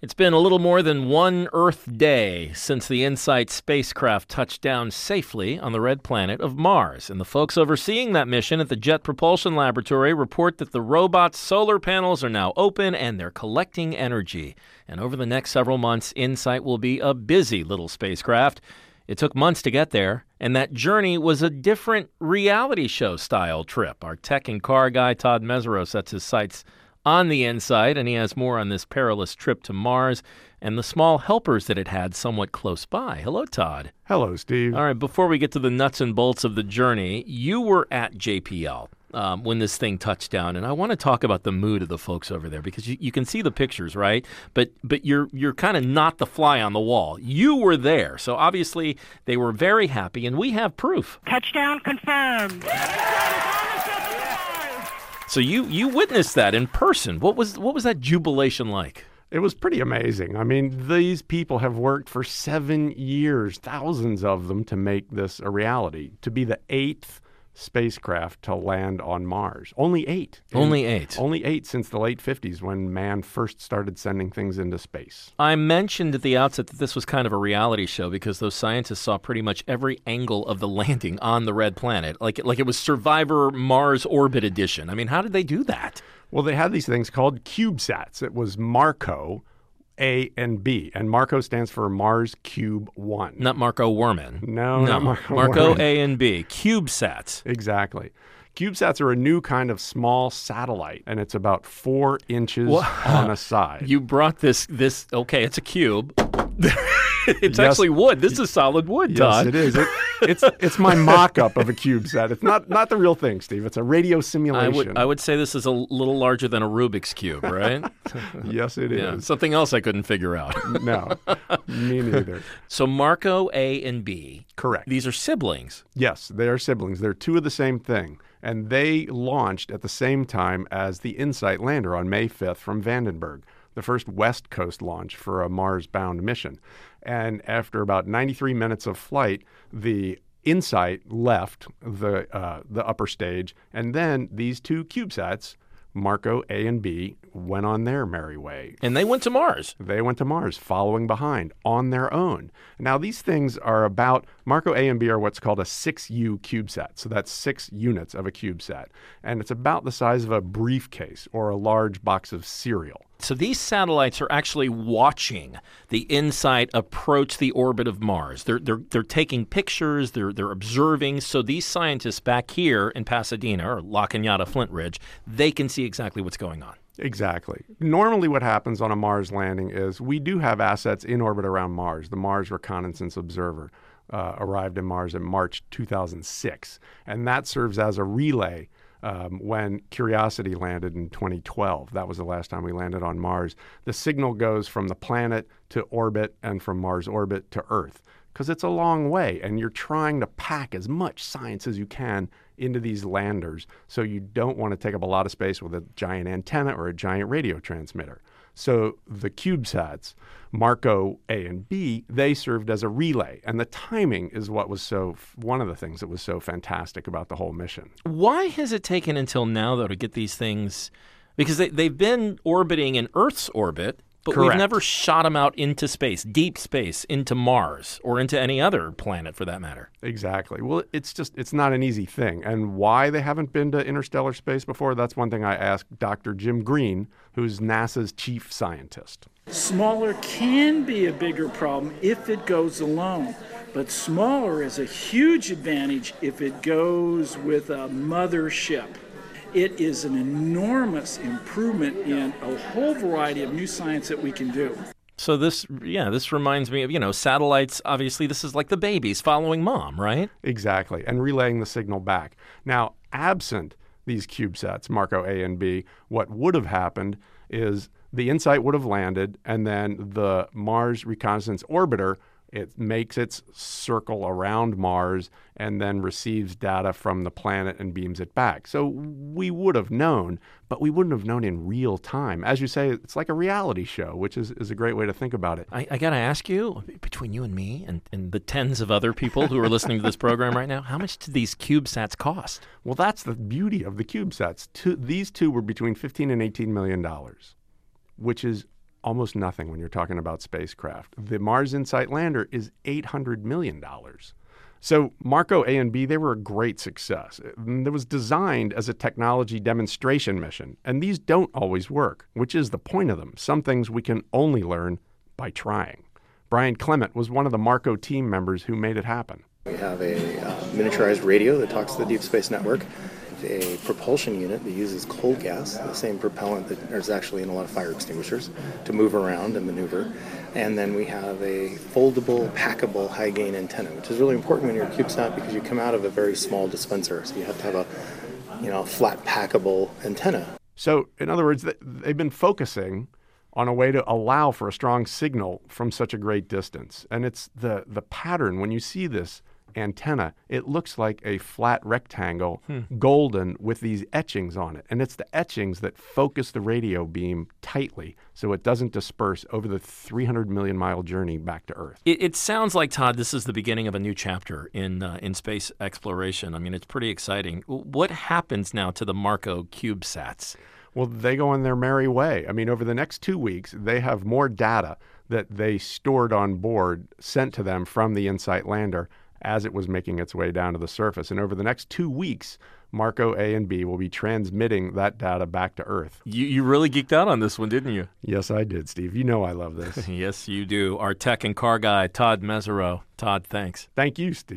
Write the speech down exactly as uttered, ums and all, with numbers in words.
It's been a little more than one Earth day since the InSight spacecraft touched down safely on the red planet of Mars. And the folks overseeing that mission at the Jet Propulsion Laboratory report that the robot's solar panels are now open and they're collecting energy. And over the next several months, InSight will be a busy little spacecraft. It took months to get there, and that journey was a different reality show-style trip. Our tech and car guy, Todd Mesereau, sets his sights on the InSight, and he has more on this perilous trip to Mars and the small helpers that it had somewhat close by. Hello, Todd. Hello, Steve. All right, before we get to the nuts and bolts of the journey, you were at J P L um, when this thing touched down, and I want to talk about the mood of the folks over there because you, you can see the pictures, right? But but you're you're kind of not the fly on the wall. You were there, so obviously they were very happy, and we have proof. Touchdown confirmed. So you you witnessed that in person. What was what was that jubilation like? It was pretty amazing. I mean, these people have worked for seven years, thousands of them, to make this a reality, to be the eighth spacecraft to land on Mars. Only eight. Only eight. Only eight since the late fifties when man first started sending things into space. I mentioned at the outset that this was kind of a reality show because those scientists saw pretty much every angle of the landing on the red planet, like, like it was Survivor Mars Orbit Edition. I mean, how did they do that? Well, they had these things called CubeSats. It was Marco A and B, and Marco stands for Mars Cube One. Not Marco Werman. No, no. not Marco Marco Werman. A and B, CubeSats. Exactly. CubeSats are a new kind of small satellite, and it's about four inches Well, on a side. You brought this, this. okay, it's a cube. It's Yes. actually wood. This is solid wood, Yes, Todd. it is. It, it's it's my mock-up of a CubeSat. It's not not the real thing, Steve. It's a radio I simulation. would I would say this is a little larger than a Rubik's Cube, right? Yes, it Yeah, is. something else I couldn't figure out. No, me neither. So Marco A and B, Correct. these are siblings. Yes, they are siblings. They're two of the same thing. And they launched at the same time as the InSight lander on May fifth from Vandenberg, the first West Coast launch for a Mars-bound mission. And after about ninety-three minutes of flight, the InSight left the uh, the upper stage, and then these two CubeSats, Marco A and B, went on their merry way. And they went to Mars. They went to Mars, following behind on their own. Now, these things are about, Marco A and B are what's called a six U CubeSat. So that's six units of a CubeSat. And it's about the size of a briefcase or a large box of cereal. So these satellites are actually watching the InSight approach the orbit of Mars. They're they're they're taking pictures. They're they're observing. So these scientists back here in Pasadena or La Cañada, Flint Ridge, they can see exactly what's going on. Exactly. Normally what happens on a Mars landing is we do have assets in orbit around Mars. The Mars Reconnaissance Observer uh, arrived in Mars in March two thousand six, and that serves as a relay. Um, when Curiosity landed in twenty twelve, that was the last time we landed on Mars, the signal goes from the planet to orbit and from Mars orbit to Earth because it's a long way and you're trying to pack as much science as you can into these landers, so you don't want to take up a lot of space with a giant antenna or a giant radio transmitter. So the CubeSats, Marco A and B, they served as a relay. And the timing is what was so, one of the things that was so fantastic about the whole mission. Why has it taken until now, though, to get these things? Because they, they've been orbiting in Earth's orbit, but Correct. we've never shot them out into space, deep space, into Mars, or into any other planet for that matter. Exactly. Well, it's just, it's not an easy thing. And why they haven't been to interstellar space before, that's one thing I asked Doctor Jim Green, who's NASA's chief scientist. Smaller can be a bigger problem if it goes alone, but smaller is a huge advantage if it goes with a mothership. It is an enormous improvement in a whole variety of new science that we can do. So this, yeah, this reminds me of, you know, satellites. Obviously, this is like the babies following mom, right? Exactly, and relaying the signal back. Now, absent these CubeSats, Marco A and B, what would have happened is the InSight would have landed, and then the Mars Reconnaissance Orbiter, it makes its circle around Mars and then receives data from the planet and beams it back. So we would have known, but we wouldn't have known in real time. As you say, it's like a reality show, which is, is a great way to think about it. I, I got to ask you, between you and me and, and the tens of other people who are listening to this program right now, how much did these CubeSats cost? Well, that's the beauty of the CubeSats. Two, these two were between fifteen and eighteen million dollars, which is almost nothing when you're talking about spacecraft. The Mars InSight lander is eight hundred million dollars. So Marco A and B, they were a great success. It was designed as a technology demonstration mission, and these don't always work, which is the point of them. Some things we can only learn by trying. Brian Clement was one of the Marco team members who made it happen. We have a uh, miniaturized radio that talks to the Deep Space Network, a propulsion unit that uses cold gas, the same propellant that is actually in a lot of fire extinguishers, to move around and maneuver. And then we have a foldable, packable, high-gain antenna, which is really important when you're a CubeSat because you come out of a very small dispenser, so you have to have a, you know, flat, packable antenna. So, in other words, they've been focusing on a way to allow for a strong signal from such a great distance. And it's the, the pattern. When you see this antenna, it looks like a flat rectangle, hmm. golden, with these etchings on it. And it's the etchings that focus the radio beam tightly so it doesn't disperse over the three hundred million mile journey back to Earth. It, it sounds like, Todd, this is the beginning of a new chapter in uh, in space exploration. I mean, it's pretty exciting. What happens now to the Marco CubeSats? Well, they go on their merry way. I mean, over the next two weeks, they have more data that they stored on board sent to them from the InSight lander as it was making its way down to the surface. And over the next two weeks, Marco A and B will be transmitting that data back to Earth. You, you really geeked out on this one, didn't you? Yes, I did, Steve. You know I love this. Yes, you do. Our tech and car guy, Todd Mesereau. Todd, thanks. Thank you, Steve.